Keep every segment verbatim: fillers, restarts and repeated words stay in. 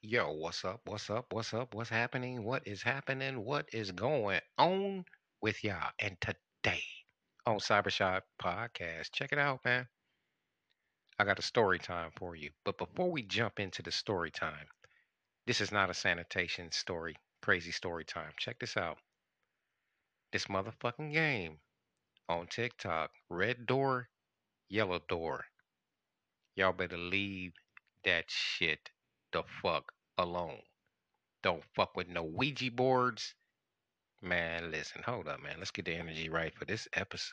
Yo, what's up? What's up? What's up? What's happening? What is happening? What is going on with y'all? And today on Cybershot Podcast, check it out, man. I got a story time for you. But before we jump into the story time, this is not a sanitation story, crazy story time. Check this out. This motherfucking game on TikTok, red door, yellow door. Y'all better leave that shit the fuck alone. Don't fuck with no Ouija boards. Man, listen, hold up, man. Let's get the energy right for this episode.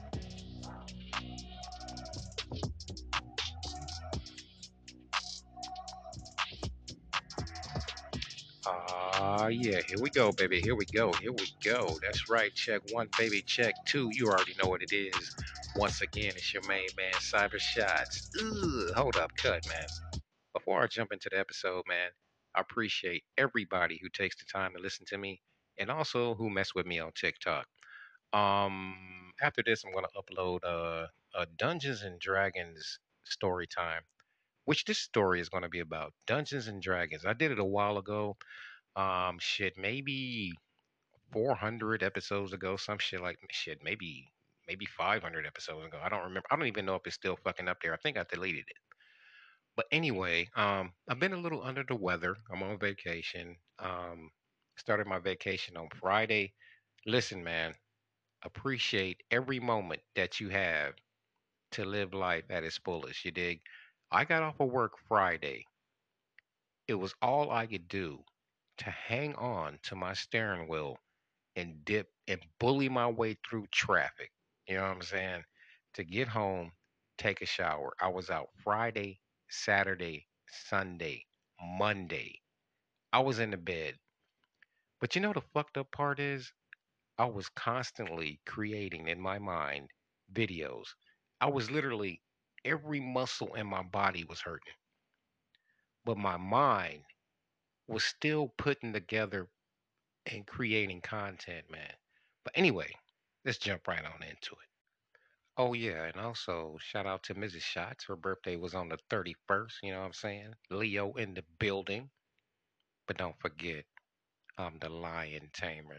Ah, yeah, here we go, baby. Here we go. Here we go. That's right. Check one, baby. Check two. You already know what it is. Once again, it's your main man, Cyber Shots. Ugh, hold up, cut, man. Before I jump into the episode, man, I appreciate everybody who takes the time to listen to me and also who mess with me on TikTok. Um, After this, I'm gonna upload uh, a Dungeons and Dragons story time, which this story is gonna be about. Dungeons and Dragons. I did it a while ago. Um, shit, maybe four hundred episodes ago, some shit like shit, maybe maybe five hundred episodes ago. I don't remember. I don't even know if it's still fucking up there. I think I deleted it. But anyway, um, I've been a little under the weather. I'm on vacation. Um, started my vacation on Friday. Listen, man, appreciate every moment that you have to live life at its fullest. You dig? I got off of work Friday. It was all I could do to hang on to my steering wheel and dip and bully my way through traffic. You know what I'm saying? To get home, take a shower. I was out Friday, Saturday, Sunday, Monday. I was in the bed. But you know the fucked up part is I was constantly creating in my mind videos. I was literally every muscle in my body was hurting, but my mind was still putting together and creating content, man. But anyway, let's jump right on into it. Oh yeah, and also shout out to missus Shots. Her birthday was on the thirty-first, you know what I'm saying? Leo in the building. But don't forget, I'm the lion tamer.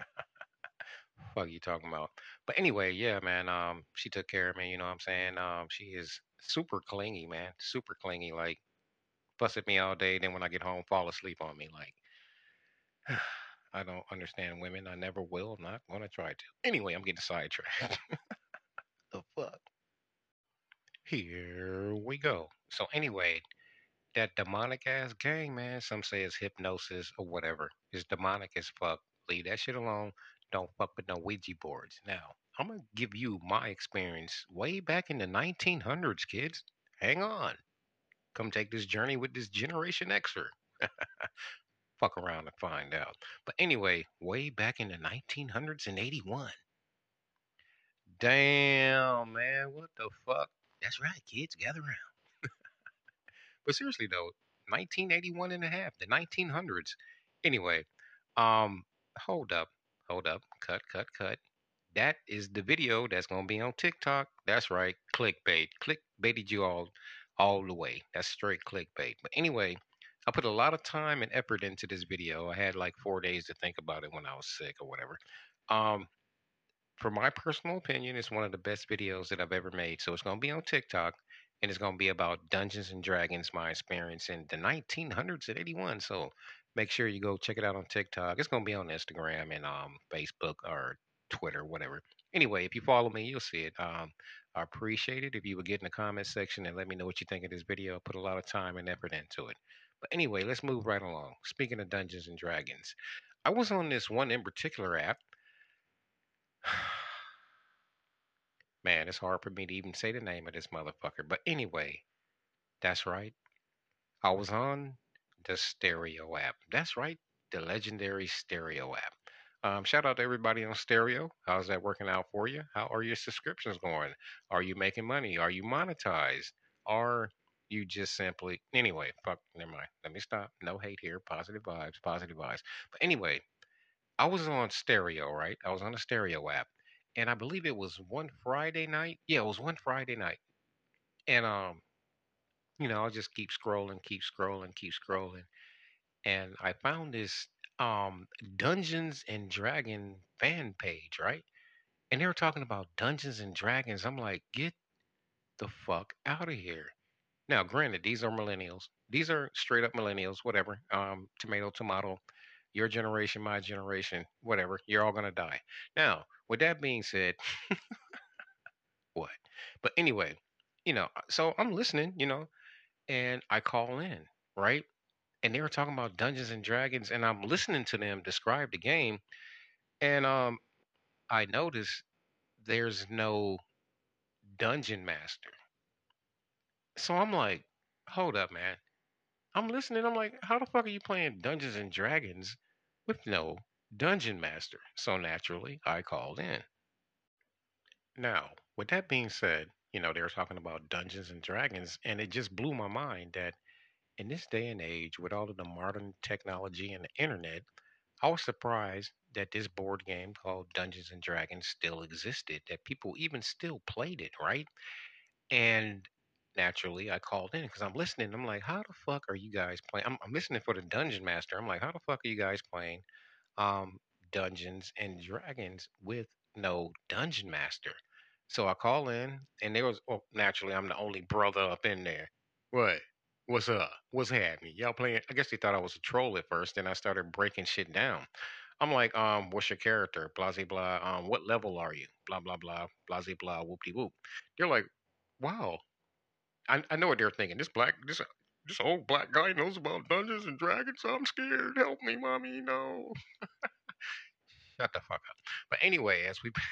Fuck you talking about? But anyway, yeah, man. Um, she took care of me. You know what I'm saying? Um, she is super clingy, man. Super clingy. Like fuss at me all day. Then when I get home, fall asleep on me. Like I don't understand women. I never will. Not gonna try to. Anyway, I'm getting sidetracked. The fuck? Here we go. So anyway, that demonic ass gang, man. Some say it's hypnosis or whatever. It's demonic as fuck. Leave that shit alone. Don't fuck with no Ouija boards. Now, I'm gonna give you my experience way back in the nineteen hundreds, kids. Hang on. Come take this journey with this Generation Xer. Fuck around and find out. But anyway, way back in the nineteen hundreds and eighty-one. Damn, man. What the fuck? That's right, kids. Gather around. But seriously though, nineteen eighty-one and a half, the nineteen hundreds. Anyway, um, hold up, hold up, cut, cut, cut. That is the video that's gonna be on TikTok. That's right, clickbait. Clickbaited you all all the way. That's straight clickbait. But anyway, I put a lot of time and effort into this video. I had like four days to think about it when I was sick or whatever. Um, for my personal opinion, it's one of the best videos that I've ever made. So it's going to be on TikTok and it's going to be about Dungeons and Dragons, my experience in the nineteen hundreds at eighty-one. So make sure you go check it out on TikTok. It's going to be on Instagram and um, Facebook or Twitter, whatever. Anyway, if you follow me, you'll see it. Um, I appreciate it if you would get in the comment section and let me know what you think of this video. I put a lot of time and effort into it. But anyway, let's move right along. Speaking of Dungeons and Dragons, I was on this one in particular app. Man, it's hard for me to even say the name of this motherfucker. But anyway, that's right. I was on the Stereo app. That's right, the legendary Stereo app. Um, shout out to everybody on Stereo. How's that working out for you? How are your subscriptions going? Are you making money? Are you monetized? Are you just simply anyway? Fuck, never mind. Let me stop. No hate here. Positive vibes. Positive vibes. But anyway, I was on Stereo, right? I was on the Stereo app, and I believe it was one Friday night. Yeah, it was one Friday night, and um, you know, I'll just keep scrolling, keep scrolling, keep scrolling, and I found this um Dungeons and Dragon fan page, right? And they were talking about Dungeons and Dragons. I'm like, get the fuck out of here. Now, granted, these are millennials. These are straight up millennials, whatever. Um, tomato, tomato. Your generation, my generation, whatever. You're all gonna die. Now, with that being said, what? But anyway, you know, so I'm listening, you know, and I call in, right? And they were talking about Dungeons and Dragons, and I'm listening to them describe the game, and um, I noticed there's no dungeon master. So I'm like, hold up, man. I'm listening. I'm like, how the fuck are you playing Dungeons and Dragons with no dungeon master? So naturally, I called in. Now, with that being said, you know, they were talking about Dungeons and Dragons, and it just blew my mind that in this day and age, with all of the modern technology and the internet, I was surprised that this board game called Dungeons and Dragons still existed, that people even still played it, right? And naturally, I called in because I'm listening. I'm like, how the fuck are you guys playing? I'm, I'm listening for the Dungeon Master. I'm like, how the fuck are you guys playing um, Dungeons and Dragons with no Dungeon Master? So I call in, and there was, well, naturally, I'm the only brother up in there. What? What's up? What's happening? Y'all playing? I guess they thought I was a troll at first. Then I started breaking shit down. I'm like, um, what's your character? Blah, blah, blah. Um, what level are you? Blah, blah, blah. Blah, blah, blah. Whoop de whoop. They're like, wow, I, I know what they're thinking. This black, this this old black guy knows about Dungeons and Dragons. I'm scared. Help me, mommy. No. Shut the fuck up. But anyway, as we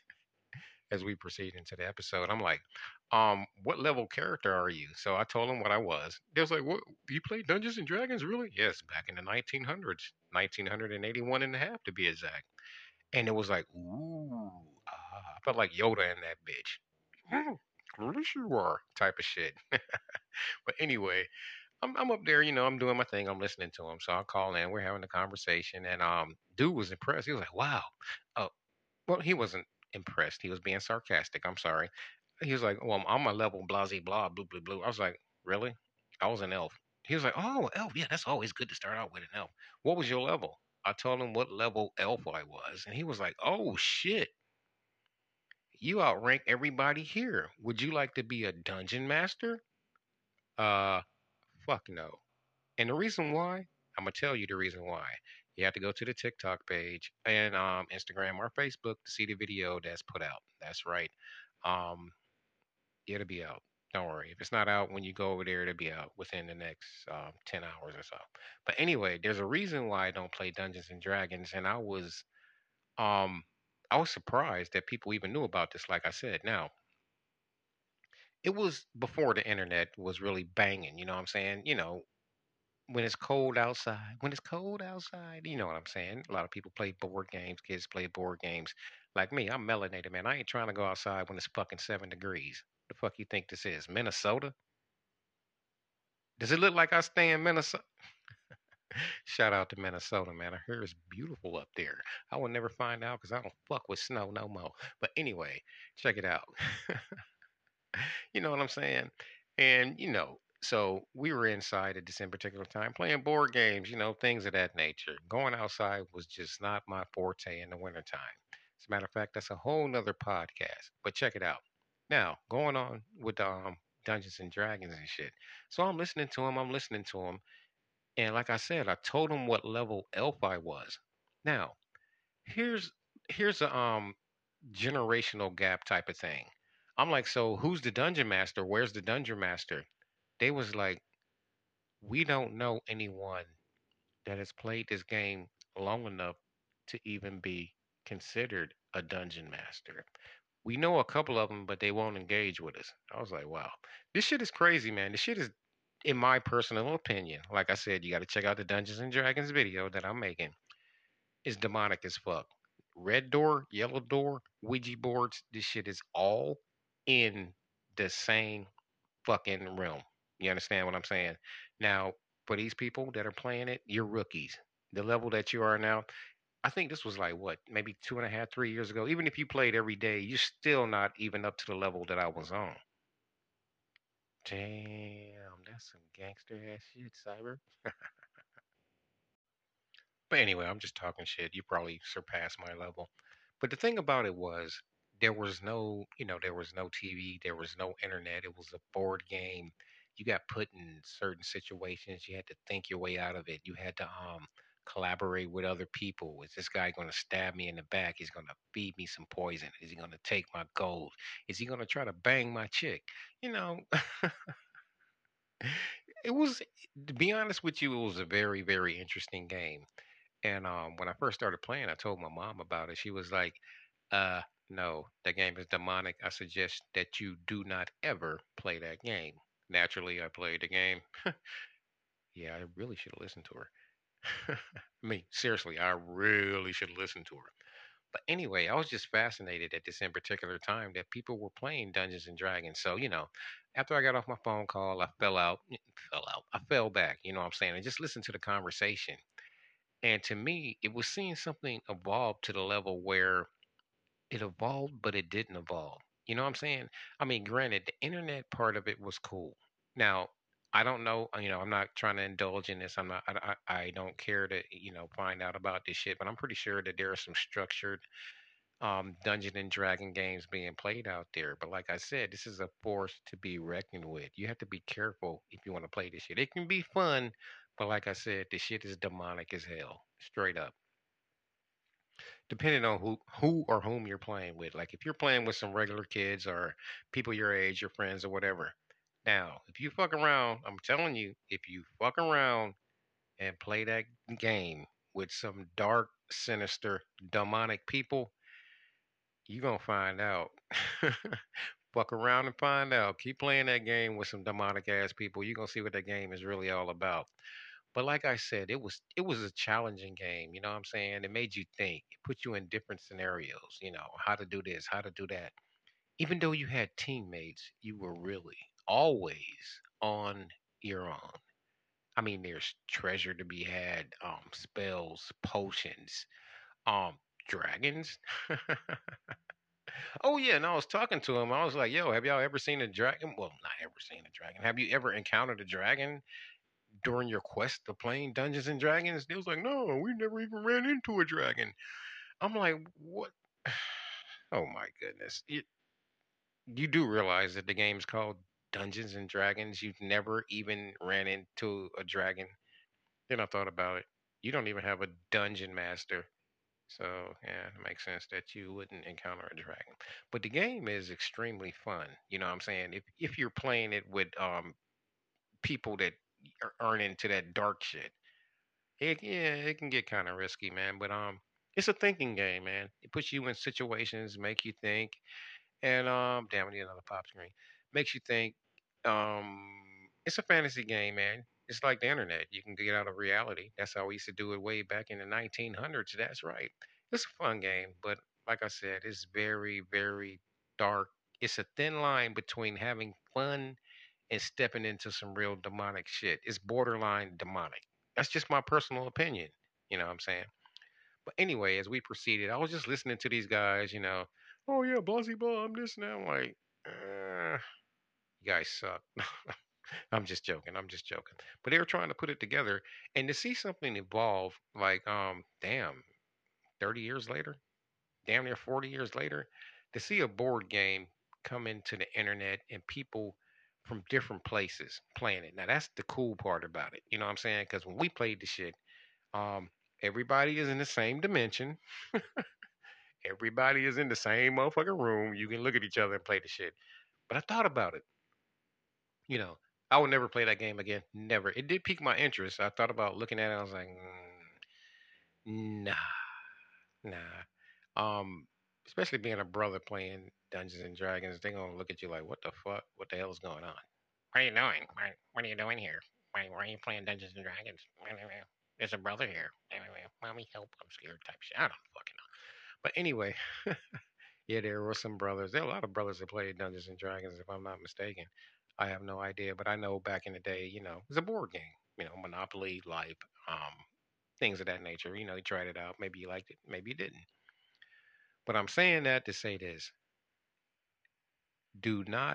as we proceed into the episode, I'm like, um, what level character are you? So I told them what I was. They was like, what? You play Dungeons and Dragons, really? Yes, back in the nineteen hundreds, nineteen eighty-one and a half to be exact. And it was like, ooh, ah, I felt like Yoda in that bitch. Hmm, really you are type of shit. But anyway, I'm I'm up there, you know, I'm doing my thing, I'm listening to him. So I call in, we're having a conversation, and um, dude was impressed. He was like, "Wow." Oh, well, he wasn't impressed. He was being sarcastic. I'm sorry. He was like, "Well, I'm a level blasey blah blue blue blue." I was like, "Really?" I was an elf. He was like, "Oh, elf. Yeah, that's always good to start out with an elf. What was your level?" I told him what level elf I was, and he was like, "Oh shit, you outrank everybody here. Would you like to be a dungeon master?" Uh, fuck no. And the reason why, I'm gonna tell you the reason why. You have to go to the TikTok page and um, Instagram or Facebook to see the video that's put out. That's right. Um, it'll be out. Don't worry. If it's not out when you go over there, it'll be out within the next um, ten hours or so. But anyway, there's a reason why I don't play Dungeons and Dragons, and I was um I was surprised that people even knew about this. Like I said, now it was before the internet was really banging. You know what I'm saying? You know, when it's cold outside, when it's cold outside, you know what I'm saying? A lot of people play board games, kids play board games. Like me, I'm melanated, man. I ain't trying to go outside when it's fucking seven degrees. The fuck you think this is? Minnesota? Does it look like I stay in Minnesota? Shout out to Minnesota, man. I hear it's beautiful up there. I will never find out because I don't fuck with snow no more. But anyway, check it out. You know what I'm saying? And, you know, so we were inside at this in particular time playing board games, you know, things of that nature. Going outside was just not my forte in the wintertime. As a matter of fact, that's a whole nother podcast. But check it out. Now, going on with um Dungeons and Dragons and shit. So I'm listening to him, I'm listening to him, and like I said, I told him what level elf I was. Now, here's here's a um generational gap type of thing. I'm like, so who's the dungeon master? Where's the dungeon master? They was like, we don't know anyone that has played this game long enough to even be considered a dungeon master. We know a couple of them, but they won't engage with us. I was like, wow, this shit is crazy, man. This shit is, in my personal opinion, like I said, you got to check out the Dungeons and Dragons video that I'm making. It's demonic as fuck. Red door, yellow door, Ouija boards. This shit is all in the same fucking realm. You understand what I'm saying? Now, for these people that are playing it, you're rookies. The level that you are now, I think this was like what, maybe two and a half, three years ago. Even if you played every day, you're still not even up to the level that I was on. Damn, that's some gangster ass shit, Cyber. But anyway, I'm just talking shit. You probably surpassed my level. But the thing about it was, there was no, you know, there was no T V, there was no internet. It was a board game. You got put in certain situations. You had to think your way out of it. You had to um collaborate with other people. Is this guy going to stab me in the back? He's going to feed me some poison. Is he going to take my gold? Is he going to try to bang my chick? You know, it was, to be honest with you, it was a very, very interesting game. And um, when I first started playing, I told my mom about it. She was like, uh, no, that game is demonic. I suggest that you do not ever play that game. Naturally, I played the game. Yeah, I really should have listened to her. I mean, seriously, I really should have listened to her. But anyway, I was just fascinated at this in particular time that people were playing Dungeons and Dragons. So, you know, after I got off my phone call, I fell out, fell out, I fell back, you know what I'm saying, and just listened to the conversation. And to me, it was seeing something evolve to the level where it evolved, but it didn't evolve. You know what I'm saying? I mean, granted, the internet part of it was cool. Now, I don't know, uh, you know, I'm not trying to indulge in this. I'm not, I, I, I don't care to, you know, find out about this shit, but I'm pretty sure that there are some structured um, Dungeon and Dragon games being played out there. But like I said, this is a force to be reckoned with. You have to be careful if you want to play this shit. It can be fun, but like I said, this shit is demonic as hell, straight up. Depending on who who or whom you're playing with. Like if you're playing with some regular kids or people your age, your friends or whatever. Now, if you fuck around, I'm telling you, if you fuck around and play that game with some dark, sinister, demonic people, you gonna find out. Fuck around and find out. Keep playing that game with some demonic ass people. You're gonna see what that game is really all about. But like I said, it was it was a challenging game, you know what I'm saying? It made you think. It put you in different scenarios, you know, how to do this, how to do that. Even though you had teammates, you were really always on your own. I mean, there's treasure to be had, um, spells, potions, um, dragons. Oh yeah, and I was talking to him. I was like, "Yo, have y'all ever seen a dragon? Well, not ever seen a dragon. Have you ever encountered a dragon during your quest of playing Dungeons and Dragons?" They was like, "No, we never even ran into a dragon." I'm like, "What?" Oh my goodness! You, you do realize that the game's called Dungeons and Dragons. You've never even ran into a dragon. Then I thought about it. You don't even have a dungeon master. So yeah, it makes sense that you wouldn't encounter a dragon. But the game is extremely fun. You know what I'm saying? If if you're playing it with um people that are aren't into that dark shit, it yeah, it can get kind of risky, man. But um, it's a thinking game, man. It puts you in situations, make you think, and um, damn, I need another pop screen. Makes you think. Um, it's a fantasy game, man. It's like the internet. You can get out of reality. That's how we used to do it way back in the nineteen hundreds. That's right. It's a fun game, but like I said, it's very, very dark. It's a thin line between having fun and stepping into some real demonic shit. It's borderline demonic. That's just my personal opinion. You know what I'm saying? But anyway, as we proceeded, I was just listening to these guys, you know, oh yeah, Blasey blah, I'm this and that. I'm like, uh, you guys suck. I'm just joking. I'm just joking. But they were trying to put it together and to see something evolve, like, um, damn, thirty years later, damn near forty years later, to see a board game come into the internet and people from different places playing it. Now that's the cool part about it. You know what I'm saying? Because when we played the shit, um, everybody is in the same dimension. Everybody is in the same motherfucking room. You can look at each other and play the shit. But I thought about it. You know, I would never play that game again. Never. It did pique my interest. I thought about looking at it. I was like, mm, nah, nah. Um, especially being a brother playing Dungeons and Dragons, they gonna look at you like, what the fuck? What the hell is going on? What are you doing? What, what are you doing here? Why, why are you playing Dungeons and Dragons? There's a brother here. Mommy, help! I'm scared. Type shit. I don't fucking know. But anyway, yeah, there were some brothers. There are a lot of brothers that played Dungeons and Dragons, if I'm not mistaken. I have no idea, but I know back in the day, you know, it was a board game. You know, Monopoly, Life, um, things of that nature. You know, you tried it out. Maybe you liked it, maybe you didn't. But I'm saying that to say this: do not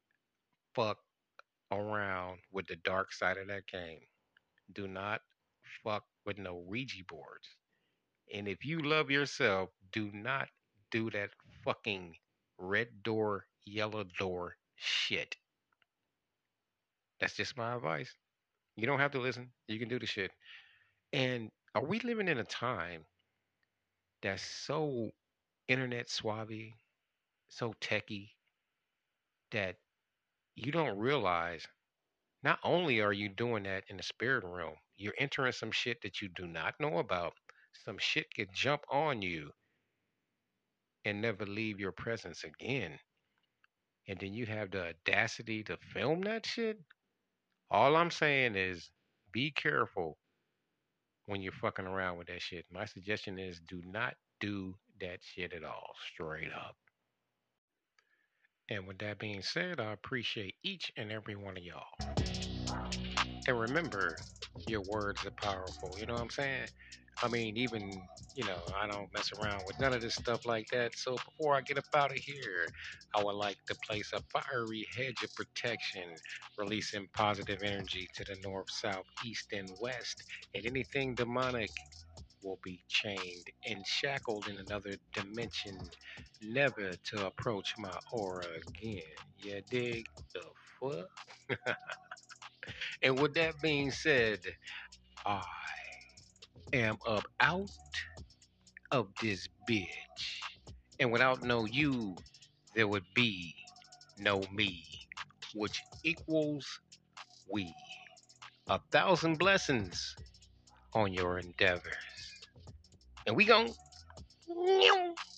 fuck around with the dark side of that game. Do not fuck with no Ouija boards. And if you love yourself, do not do that fucking red door, yellow door shit. That's just my advice. You don't have to listen. You can do the shit. And are we living in a time that's so internet swabby, so techie, that you don't realize not only are you doing that in the spirit realm, you're entering some shit that you do not know about. Some shit could jump on you and never leave your presence again. And then you have the audacity to film that shit. All I'm saying is be careful when you're fucking around with that shit. My suggestion is do not do that shit at all, straight up. And with that being said, I appreciate each and every one of y'all. And remember, your words are powerful. You know what I'm saying? I mean, even, you know, I don't mess around with none of this stuff like that. So before I get up out of here, I would like to place a fiery hedge of protection, releasing positive energy to the north, south, east, and west. And anything demonic will be chained and shackled in another dimension, never to approach my aura again. You dig the fuck? And with that being said, I am up out of this bitch. And without no you, there would be no me, which equals we. A thousand blessings on your endeavors. And we gon'